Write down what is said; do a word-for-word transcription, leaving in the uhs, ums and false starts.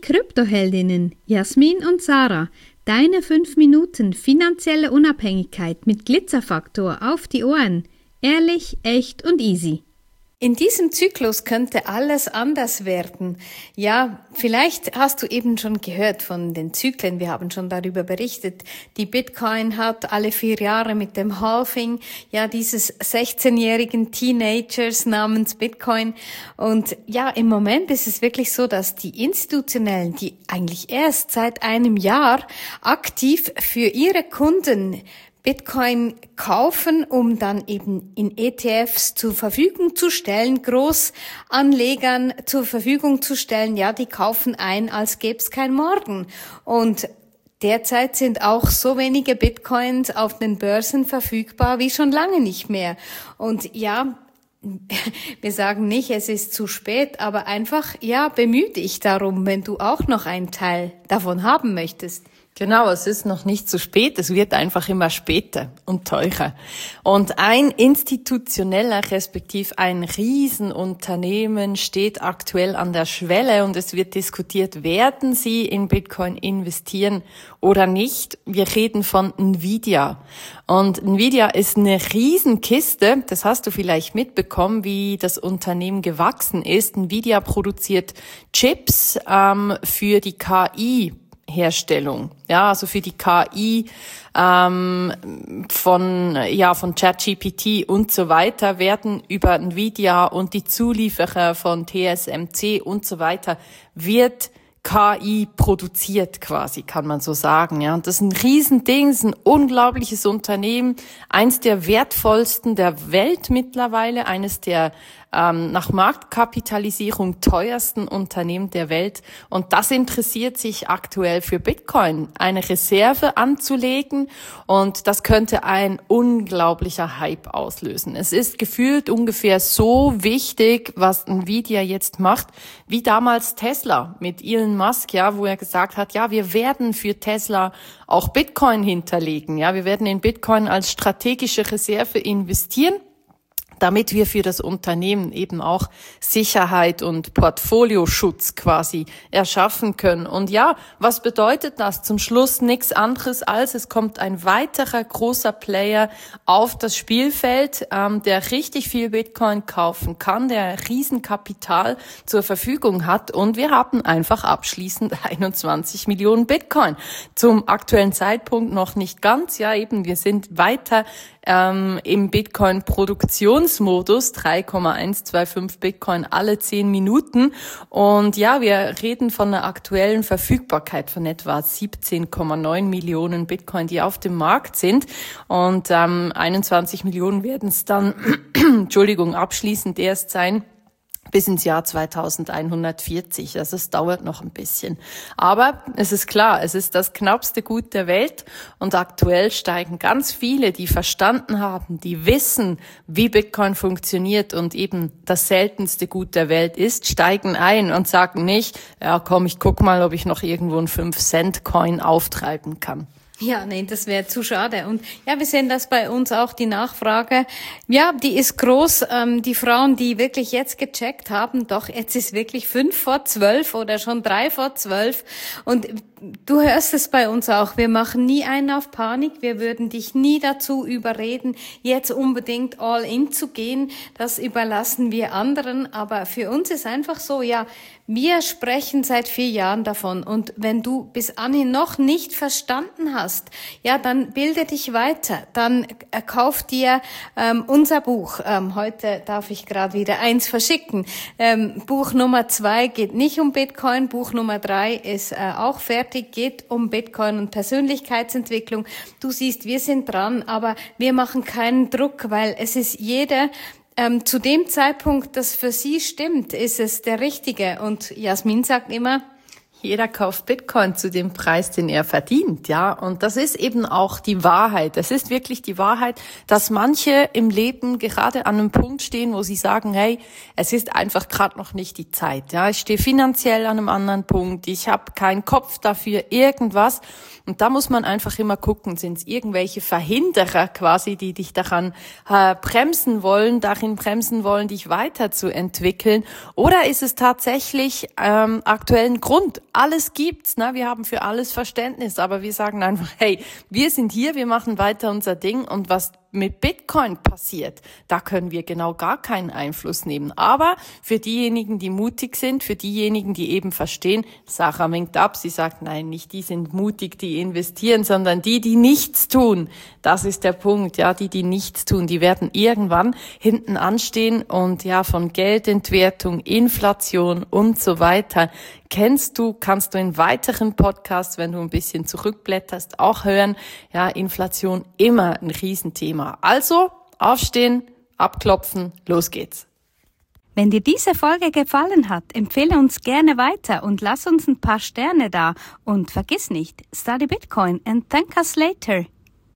Kryptoheldinnen Jasmin und Sarah. Deine fünf Minuten finanzielle Unabhängigkeit mit Glitzerfaktor auf die Ohren. Ehrlich, echt und easy. In diesem Zyklus könnte alles anders werden. Ja, vielleicht hast du eben schon gehört von den Zyklen. Wir haben schon darüber berichtet. Die Bitcoin hat alle vier Jahre mit dem Halving, ja, dieses sechzehnjährigen Teenagers namens Bitcoin. Und ja, im Moment ist es wirklich so, dass die Institutionellen, die eigentlich erst seit einem Jahr aktiv für ihre Kunden Bitcoin kaufen, um dann eben in E T Fs zur Verfügung zu stellen, Großanlegern zur Verfügung zu stellen. Ja, die kaufen ein, als gäbe es kein Morgen. Und derzeit sind auch so wenige Bitcoins auf den Börsen verfügbar wie schon lange nicht mehr. Und ja, wir sagen nicht, es ist zu spät, aber einfach, ja, bemühe dich darum, wenn du auch noch einen Teil davon haben möchtest. Genau, es ist noch nicht zu spät, es wird einfach immer später und teurer. Und ein institutioneller, respektive ein Riesenunternehmen steht aktuell an der Schwelle und es wird diskutiert, werden sie in Bitcoin investieren oder nicht. Wir reden von Nvidia. Und Nvidia ist eine Riesenkiste, das hast du vielleicht mitbekommen, wie das Unternehmen gewachsen ist. Nvidia produziert Chips ähm, für die K I Herstellung, ja, also für die K I ähm, von ja von ChatGPT und so weiter werden über Nvidia und die Zulieferer von T S M C und so weiter wird K I produziert quasi, kann man so sagen, ja. Und das ist ein Riesending, das ist ein unglaubliches Unternehmen, eins der wertvollsten der Welt mittlerweile, eines der ähm, nach Marktkapitalisierung teuersten Unternehmen der Welt. Und das interessiert sich aktuell für Bitcoin, eine Reserve anzulegen. Und das könnte ein unglaublicher Hype auslösen. Es ist gefühlt ungefähr so wichtig, was Nvidia jetzt macht, wie damals Tesla mit Elon Musk, ja, wo er gesagt hat, ja, wir werden für Tesla auch Bitcoin hinterlegen. Ja, wir werden in Bitcoin als strategische Reserve investieren, damit wir für das Unternehmen eben auch Sicherheit und Portfolioschutz quasi erschaffen können. Und ja, was bedeutet das? Zum Schluss nichts anderes als, es kommt ein weiterer großer Player auf das Spielfeld, ähm, der richtig viel Bitcoin kaufen kann, der Riesenkapital zur Verfügung hat. Und wir haben einfach abschließend einundzwanzig Millionen Bitcoin. Zum aktuellen Zeitpunkt noch nicht ganz. Ja, eben, wir sind weiter ähm, im Bitcoin-Produktionsmodus, drei Komma eins zwei fünf Bitcoin alle zehn Minuten. Und ja, wir reden von einer aktuellen Verfügbarkeit von etwa siebzehn Komma neun Millionen Bitcoin, die auf dem Markt sind. Und ähm, einundzwanzig Millionen werden es dann, Entschuldigung, abschließend erst sein, bis ins Jahr zweitausendeinhundertvierzig. Also es dauert noch ein bisschen. Aber es ist klar, es ist das knappste Gut der Welt und aktuell steigen ganz viele, die verstanden haben, die wissen, wie Bitcoin funktioniert und eben das seltenste Gut der Welt ist, steigen ein und sagen nicht, ja komm, ich guck mal, ob ich noch irgendwo einen fünf Cent Coin auftreiben kann. Ja, nee, das wäre zu schade. Und ja, wir sehen das bei uns auch, die Nachfrage, ja, die ist groß. Ähm, die Frauen, die wirklich jetzt gecheckt haben, doch, jetzt ist wirklich fünf vor zwölf oder schon drei vor zwölf. Und du hörst es bei uns auch, wir machen nie einen auf Panik. Wir würden dich nie dazu überreden, jetzt unbedingt all in zu gehen. Das überlassen wir anderen. Aber für uns ist einfach so, ja, wir sprechen seit vier Jahren davon. Und wenn du bis anhin noch nicht verstanden hast, ja, dann bilde dich weiter. Dann äh, kauf dir ähm, unser Buch. Ähm, heute darf ich gerade wieder eins verschicken. Ähm, Buch Nummer zwei geht nicht um Bitcoin. Buch Nummer drei ist äh, auch fertig, geht um Bitcoin und Persönlichkeitsentwicklung. Du siehst, wir sind dran, aber wir machen keinen Druck, weil es ist jeder, Ähm, zu dem Zeitpunkt, das für sie stimmt, ist es der richtige. Und Jasmin sagt immer, jeder kauft Bitcoin zu dem Preis, den er verdient, ja. Und das ist eben auch die Wahrheit. Das ist wirklich die Wahrheit, dass manche im Leben gerade an einem Punkt stehen, wo sie sagen, hey, es ist einfach gerade noch nicht die Zeit, ja. Ich stehe finanziell an einem anderen Punkt, ich habe keinen Kopf dafür, irgendwas. Und da muss man einfach immer gucken, sind es irgendwelche Verhinderer quasi, die dich daran äh, bremsen wollen, darin bremsen wollen, dich weiterzuentwickeln, oder ist es tatsächlich ähm, aktuell ein Grund, alles gibt's, ne? Wir haben für alles Verständnis, aber wir sagen einfach, hey, wir sind hier, wir machen weiter unser Ding und was mit Bitcoin passiert, da können wir genau gar keinen Einfluss nehmen. Aber für diejenigen, die mutig sind, für diejenigen, die eben verstehen, Sarah winkt ab, sie sagt, nein, nicht die sind mutig, die investieren, sondern die, die nichts tun. Das ist der Punkt, ja, die, die nichts tun, die werden irgendwann hinten anstehen und ja, von Geldentwertung, Inflation und so weiter kennst du, kannst du in weiteren Podcasts, wenn du ein bisschen zurückblätterst, auch hören. Ja, Inflation immer ein Riesenthema. Also, aufstehen, abklopfen, los geht's. Wenn dir diese Folge gefallen hat, empfehle uns gerne weiter und lass uns ein paar Sterne da. Und vergiss nicht, study Bitcoin and thank us later.